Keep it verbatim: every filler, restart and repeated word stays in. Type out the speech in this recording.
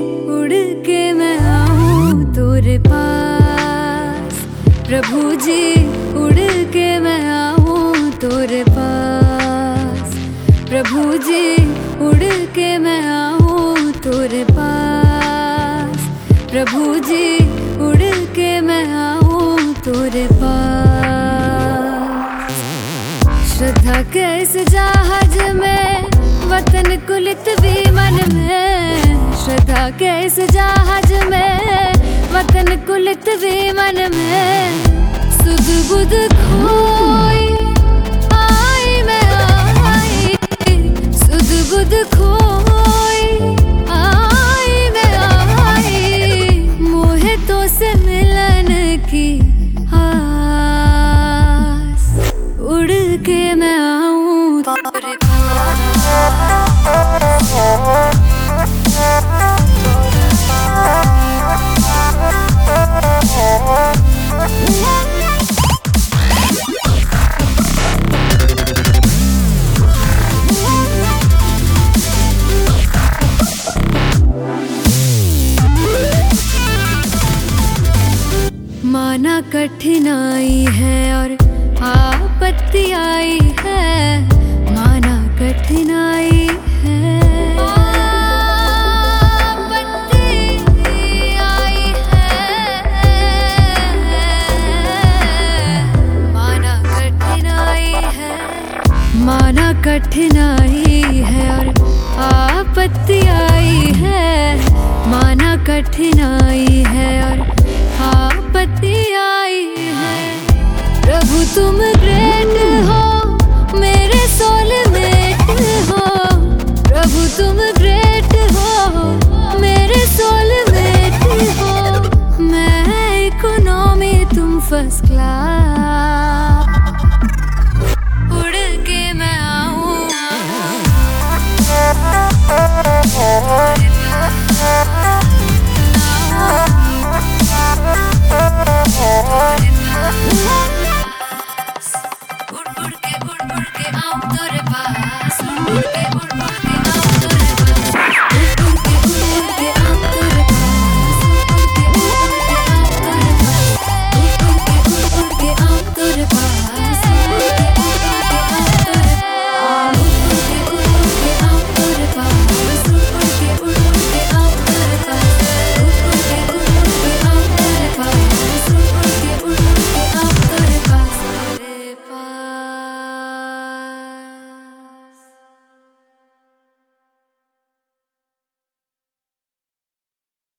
उड़ के मैं आऊं तेरे पास। प्रभु जी उड़ के मैं आऊं तेरे पास। प्रभु जी उड़ के मैं आऊं तेरे पास। प्रभु जी उड़ के मैं आऊं तेरे पास। श्रद्धा के इस जहाज में वतन कुलित विमान में। श्रद्धा के इस जहाज में वतन कुलित विमान में। सुध बुध खोई आई मैं आई। सुध बुध खोई आई मैं आई। मोहे तो से मिलन की आस। उड़ के मैं आऊं तेरे माना कठिनाई है और आपत्ति आई है। माना कठिनाई है आपत्ति आई है। माना कठिनाई है। माना कठिनाई है और आपत्ति आई है। माना कठिनाई